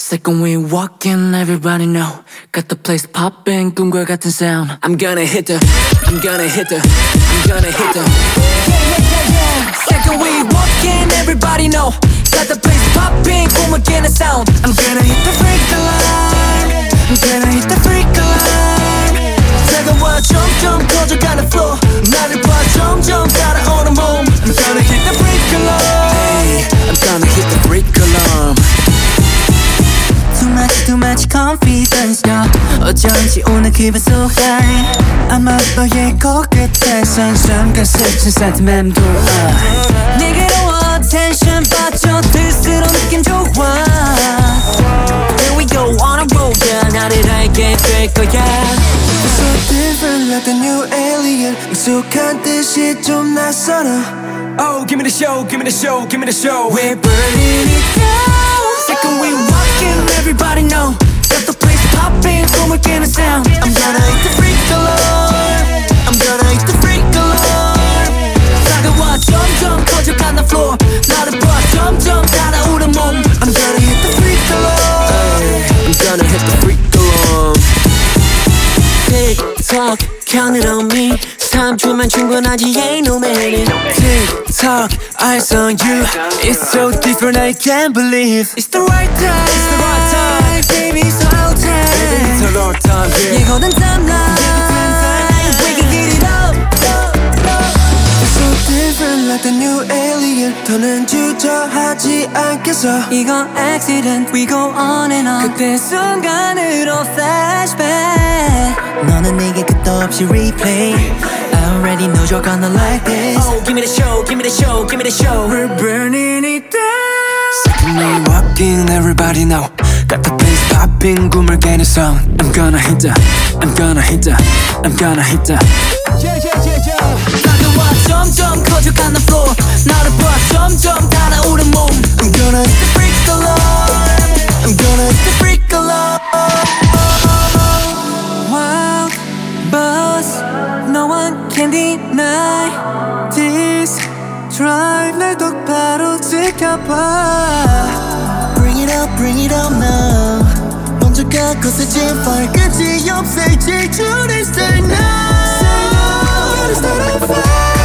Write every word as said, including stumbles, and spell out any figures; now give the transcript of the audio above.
Second we walk in, everybody know. Got the place popping, 꿈과 같은 sound. I'm gonna hit the, I'm gonna hit the, I'm gonna hit the. Yeah, yeah, yeah, yeah. Second we walk in, everybody know. Got the place popping, 꿈과 같은 sound. I'm gonna hit the freak alarm. I'm gonna hit the freak alarm. 차가워 점점 커져가는 flow. 나를 봐 점점 따라오는 몸. I'm gonna hit the freak alarm. Hey, I'm gonna hit the freak alarm. Too much, too much confidence, yeah. 어쩐지 오늘 기분 so high. 아마 너의 코끝에선 선글스친 sentiment 돌아. 내게로 attention 빠져들수록 느낌 좋아. Here we go on a roll, yeah. 나를 알게 될 거야. You're so different like a new alien. 익숙한 듯이 좀 낯설어. Oh, give me the show, give me the show, give me the show. We're burning it down. Second we walk in, everybody know. Got the place popping, 꿈을 깨는 sound. I'm gonna hit the freak alarm. I'm gonna hit the freak alarm. 차가워 점점 커져가는 floor. 나를 봐 점점 따라오는 몸. I'm gonna hit the freak alarm. Hey, I'm gonna hit the freak alarm. Tick tock, count it on me. 삼 초면 충분하지 ain't no minute. Tick tock, eyes on you. It's so different, I can't believe. It's the right time. It's the right time. Baby, it's our time. Baby, it's our time, yeah. 예고된 timeline. We can get it up. You're so different like a new alien. 더는 주저하지 않겠어. 이건 accident. We go on and on. 그때 순간으로 flashback. 너는 내게 끝도 없이 replay. I already know you're gonna like this. Oh, give me the show, give me the show, give me the show. We're burning it down. Second we walk in, everybody know. Got the place popping, 꿈을 깨는 sound. I'm gonna hit the, I'm gonna hit the, I'm gonna hit the. Yeah, yeah, yeah, yeah. 차가워 점점 커져가는 floor. 나를 봐 점점 따라오는 몸. I'm gonna hit the freak alarm. I'm gonna hit the freak alarm. Wild buzz. No one can deny this drive. 날 똑바로 지켜봐. Bring it up, bring it up now. 먼저가 거세진 fire 끝이 없애. J to this day now. Say no, start a fire.